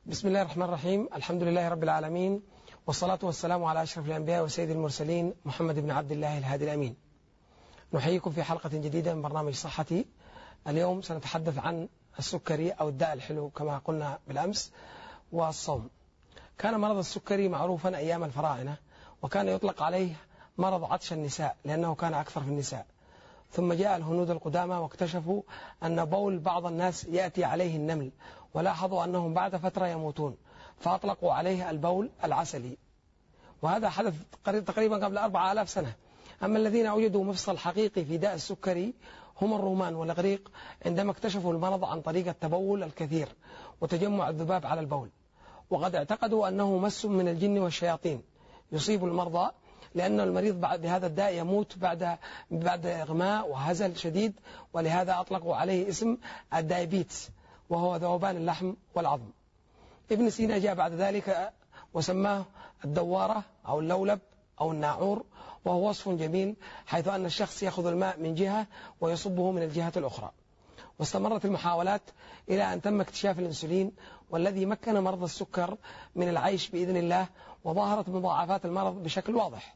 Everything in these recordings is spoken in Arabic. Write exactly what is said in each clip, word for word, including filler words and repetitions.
بسم الله الرحمن الرحيم. الحمد لله رب العالمين، والصلاة والسلام على أشرف الأنبياء وسيد المرسلين محمد بن عبد الله الهادي الأمين. نحييكم في حلقة جديدة من برنامج صحتي. اليوم سنتحدث عن السكري أو الداء الحلو كما قلنا بالأمس، والصوم. كان مرض السكري معروفا أيام الفراعنة، وكان يطلق عليه مرض عطش النساء لأنه كان أكثر في النساء. ثم جاء الهنود القدامى واكتشفوا أن بول بعض الناس يأتي عليه النمل، ولاحظوا أنهم بعد فترة يموتون، فأطلقوا عليه البول العسلي، وهذا حدث تقريبا قبل أربعة آلاف سنة. أما الذين وجدوا مفصل حقيقي في داء السكري هم الرومان والإغريق، عندما اكتشفوا المرض عن طريق التبول الكثير وتجمع الذباب على البول، وقد اعتقدوا أنه مس من الجن والشياطين يصيب المرضى، لأن المريض بهذا الداء يموت بعد بعد إغماء وهزل شديد، ولهذا أطلقوا عليه اسم الدايبيتس، وهو ذوبان اللحم والعظم. ابن سينا جاء بعد ذلك وسماه الدوارة أو اللولب أو الناعور، وهو وصف جميل، حيث أن الشخص يأخذ الماء من جهة ويصبه من الجهة الأخرى. واستمرت المحاولات إلى أن تم اكتشاف الأنسولين، والذي مكن مرضى السكر من العيش بإذن الله، وظهرت مضاعفات المرض بشكل واضح.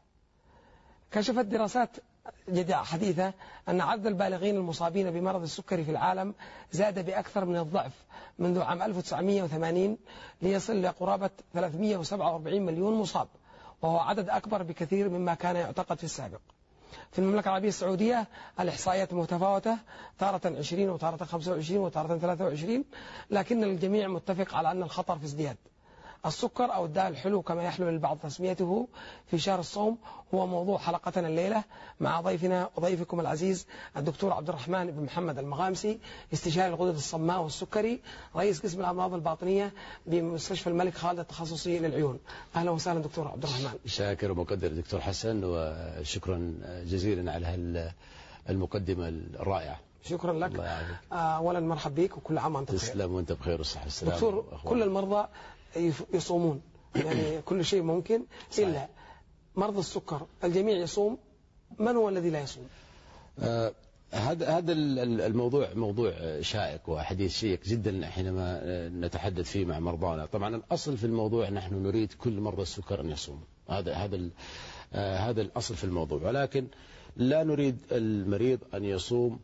كشفت دراسات حديثة أن عدد البالغين المصابين بمرض السكري في العالم زاد بأكثر من الضعف منذ عام ألف وتسعمئة وثمانين، ليصل لقرابة ثلاثمئة وسبعة وأربعين مليون مصاب، وهو عدد أكبر بكثير مما كان يعتقد في السابق. في المملكة العربية السعودية الإحصائيات متفاوتة، تارة عشرين وتارة خمسة وعشرين وتارة ثلاثة وعشرين، لكن الجميع متفق على أن الخطر في ازدياد. السكر أو الداء الحلو كما يحلو للبعض تسميته في شهر الصوم هو موضوع حلقتنا الليلة مع ضيفنا وضيفكم العزيز الدكتور عبد الرحمن بن محمد المغامسي، استشاري الغدد الصماء والسكري، رئيس قسم الأمراض الباطنية بمستشفى الملك خالد التخصصي للعيون. أهلا وسهلا دكتور عبد الرحمن. شاكر ومقدر دكتور حسن، وشكرا جزيلا على المقدمة الرائعة. شكرا لك. أولا مرحب بك وكل عام وأنت بخير. تسلم وأنت بخير والصحة والسلامة. دكتور، كل المرضى يصومون، يعني كل شيء ممكن إلا مرضى السكر. الجميع يصوم، من هو الذي لا يصوم؟ آه هذا هذا الموضوع موضوع شائك وحديث شيق جدا حينما نتحدث فيه مع مرضانا. طبعا الأصل في الموضوع نحن نريد كل مرضى السكر أن يصوموا، هذا هذا آه هذا الأصل في الموضوع، ولكن لا نريد المريض أن يصوم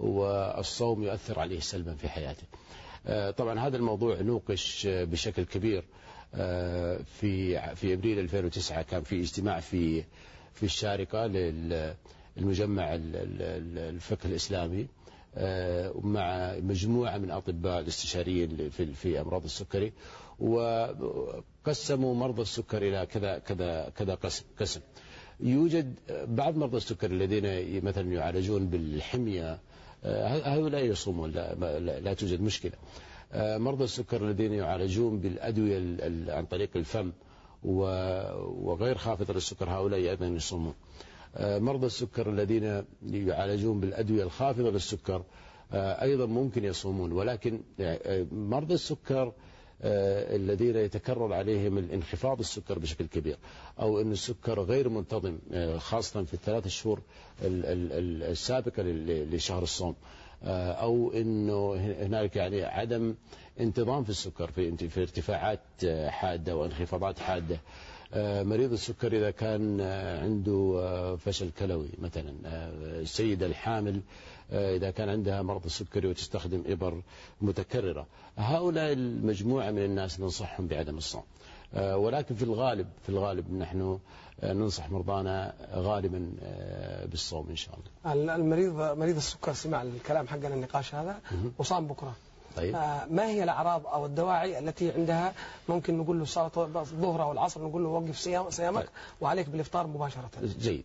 والصوم يؤثر عليه سلبا في حياته. طبعا هذا الموضوع نوقش بشكل كبير في في ابريل ألفين وتسعة. كان في اجتماع في في الشارقة للمجمع الفقه الإسلامي مع مجموعة من أطباء الاستشاريين في في أمراض السكري، وقسموا مرضى السكر إلى كذا كذا كذا قسم قسم. يوجد بعض مرضى السكر الذين مثلا يعالجون بالحمية، هؤلاء يصومون، لا, لا, لا توجد مشكلة. مرضى السكر الذين يعالجون بالأدوية عن طريق الفم وغير خافضة للسكر، هؤلاء أيضا يصومون. مرضى السكر الذين يعالجون بالأدوية الخافضة للسكر أيضا ممكن يصومون، ولكن مرضى السكر الذين يتكرر عليهم الانخفاض السكر بشكل كبير، أو أن السكر غير منتظم خاصة في الثلاث شهور السابقة لشهر الصوم، أو أنه هنالك يعني عدم انتظام في السكر في ارتفاعات حادة وانخفاضات حادة. مريض السكر إذا كان عنده فشل كلوي مثلا، السيدة الحامل إذا كان عندها مرض السكري وتستخدم إبر متكررة، هؤلاء المجموعة من الناس ننصحهم بعدم الصوم. ولكن في الغالب في الغالب نحن ننصح مرضانا غالبا بالصوم إن شاء الله. المريض مريض السكر سمع الكلام حقنا النقاش هذا وصام بكرة، طيب. آه ما هي الأعراض أو الدواعي التي عندها ممكن نقول له صلاة الظهر أو العصر نقول له وقف صيامك، طيب. وعليك بالإفطار مباشرة؟ جيد.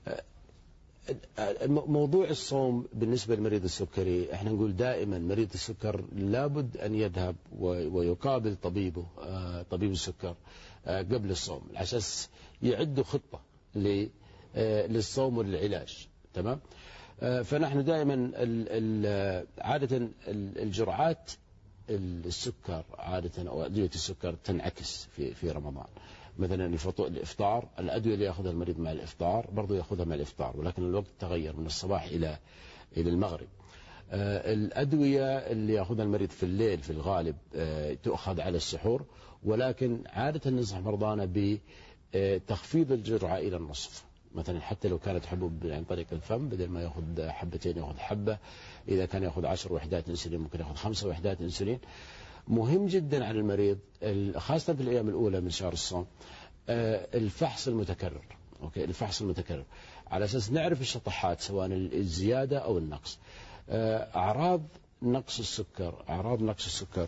موضوع الصوم بالنسبة لمريض السكري، احنا نقول دائما مريض السكر لابد أن يذهب ويقابل طبيبه طبيب السكر قبل الصوم، على أساس يعد خطة للصوم والعلاج. تمام. فنحن دائما عادة الجرعات السكر عادة أو أدوية السكر تنعكس في في رمضان. مثلا الإفطار، الأدوية اللي يأخذها المريض مع الإفطار برضو يأخذها مع الإفطار، ولكن الوقت تغير من الصباح إلى إلى المغرب. الأدوية اللي يأخذها المريض في الليل في الغالب تؤخذ على السحور، ولكن عادة ننصح مرضانا بتخفيض الجرعة إلى النصف، مثلا حتى لو كانت حبوب عن طريق الفم بدل ما يأخذ حبتين يأخذ حبة، إذا كان يأخذ عشر وحدات أنسولين ممكن يأخذ خمسة وحدات أنسولين. مهم جدا على المريض خاصة في الأيام الأولى من شهر الصوم الفحص المتكرر، أوكي، الفحص المتكرر على أساس نعرف الشطحات سواء الزيادة أو النقص. أعراض نقص السكر أعراض نقص السكر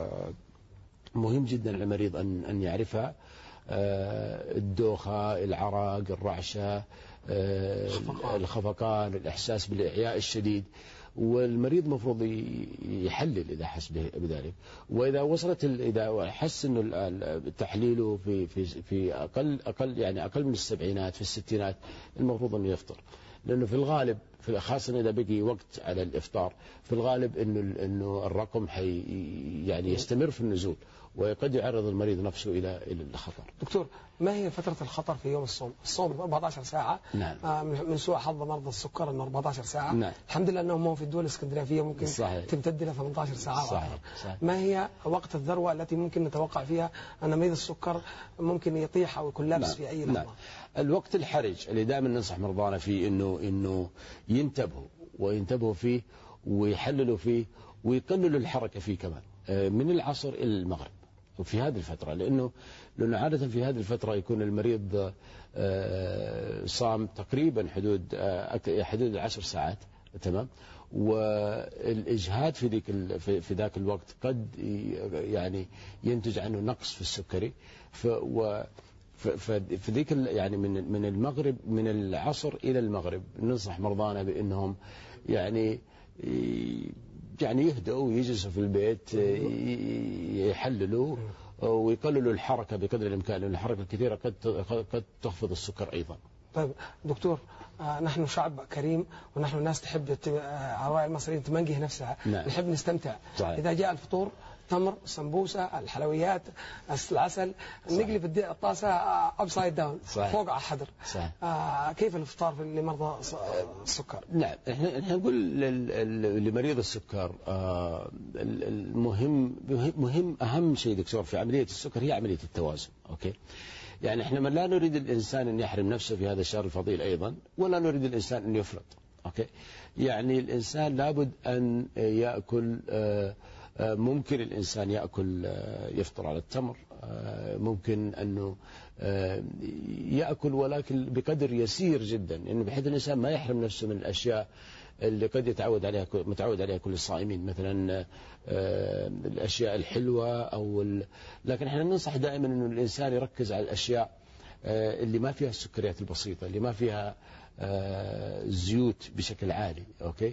مهم جدا للمريض أن أن يعرفها، الدوخة، العرق، الرعشة، الخفقان، الإحساس بالإعياء الشديد، والمريض مفروض يحلل إذا حس بذلك. وإذا وصلت إذا حس إنه تحليله في في في أقل أقل يعني أقل من السبعينات في الستينات المفروض إنه يفطر، لأنه في الغالب في خاصة إذا بقي وقت على الإفطار في الغالب إنه إنه الرقم حي يعني يستمر في النزول وقد يعرض المريض نفسه إلى إلى الخطر. دكتور، ما هي فترة الخطر في يوم الصوم؟ الصوم أربعة عشر ساعة. نعم. آه من سوء حظ مرضى السكر أنه أربعة عشر ساعة. نعم. الحمد لله أنهم في الدول الإسكندنافية ممكن صحيح. تمتد إلى ثمانية عشر ساعة. صحيح. صحيح. ما هي وقت الذروة التي ممكن نتوقع فيها أن مريض السكر ممكن يطيح أو يكون لابس نعم. في أي لحظة؟ نعم. الوقت الحرج اللي دائما ننصح مرضانا فيه إنه إنه ينتبهوا وينتبهوا فيه ويحللوا فيه ويقللوا الحركة فيه كمان من العصر إلى المغرب وفي هذه الفترة، لأنه لأنه عادة في هذه الفترة يكون المريض صام تقريبا حدود حدود العشر ساعات، تمام، والإجهاد في ذيك في ذاك الوقت قد يعني ينتج عنه نقص في السكري. ف ففي ذيك يعني من من المغرب من العصر إلى المغرب ننصح مرضانا بأنهم يعني يعني يهدأوا ويجلسوا في البيت يحللوا ويقللوا الحركة بقدر الإمكان، لأن الحركة الكثيرة قد قد تخفض السكر أيضا. طيب دكتور، آه نحن شعب كريم ونحن الناس تحب عوائل المصريين تمنجه نفسها. نعم. نحب نستمتع. صحيح. إذا جاء الفطور تمر، سمبوسة، الحلويات، العسل، نقلب الطاسة أبسايد داون فوق على الحدر. آه كيف الإفطار لمرضى السكر؟ نعم، احنا نقول لمريض السكر آه المهم مهم أهم شيء دكتور في عملية السكر هي عملية التوازن. أوكي، يعني احنا ما لا نريد الإنسان أن يحرم نفسه في هذا الشهر الفضيل أيضا، ولا نريد الإنسان أن يفرط. أوكي، يعني الإنسان لابد أن يأكل آه ممكن الإنسان يأكل يفطر على التمر، ممكن أنه يأكل ولكن بقدر يسير جدا، إنه بحيث الإنسان ما يحرم نفسه من الأشياء اللي قد يتعود عليها متعود عليها كل الصائمين، مثلا الأشياء الحلوة أو ال... لكن احنا ننصح دائما إنه الإنسان يركز على الأشياء اللي ما فيها السكريات البسيطة، اللي ما فيها زيوت بشكل عالي. أوكي،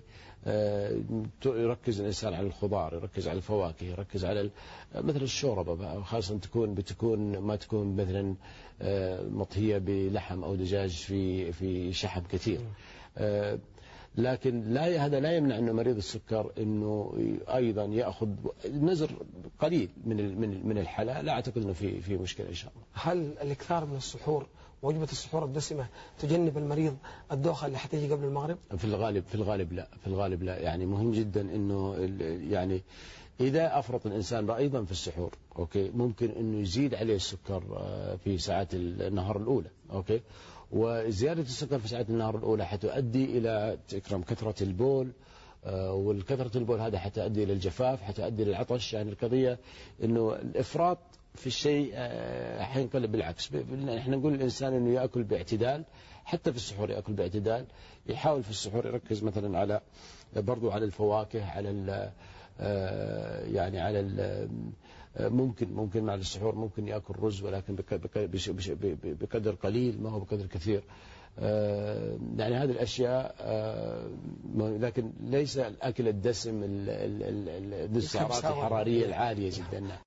يركز الإنسان على الخضار، يركز على الفواكه، يركز على مثل الشوربة، خاصة تكون بتكون ما تكون مثلا مطهية بلحم أو دجاج في في شحم كثير. لكن لا هذا لا يمنع أنه مريض السكر أنه أيضا يأخذ نزر قليل من من من الحلا، لا أعتقد أنه في في مشكلة إن شاء الله. هل الإكثار من السحور وجبة السحور الدسمة تجنب المريض الدوخة اللي حتيجي قبل المغرب؟ في الغالب في الغالب لا في الغالب لا يعني مهم جدا أنه يعني إذا أفرط الإنسان أيضا في السحور، أوكي، ممكن أنه يزيد عليه السكر في ساعات النهار الأولى. أوكي، وزيادة السكر في ساعات النهار الأولى حتؤدي إلى تكرم كثرة البول، والكثرة البول هذا حتؤدي إلى الجفاف، حتؤدي للعطش. يعني القضية إنه الإفراط في الشيء حينقلب بالعكس. احنا نقول للإنسان إنه يأكل باعتدال، حتى في السحور يأكل باعتدال، يحاول في السحور يركز مثلا على برضو على الفواكه، على ال يعني على ال ممكن ممكن مع السحور ممكن يأكل رز، ولكن بقدر قليل ما هو بقدر كثير. يعني هذه الأشياء، لكن ليس الأكل الدسم ذو السعرات الحرارية العالية جدا.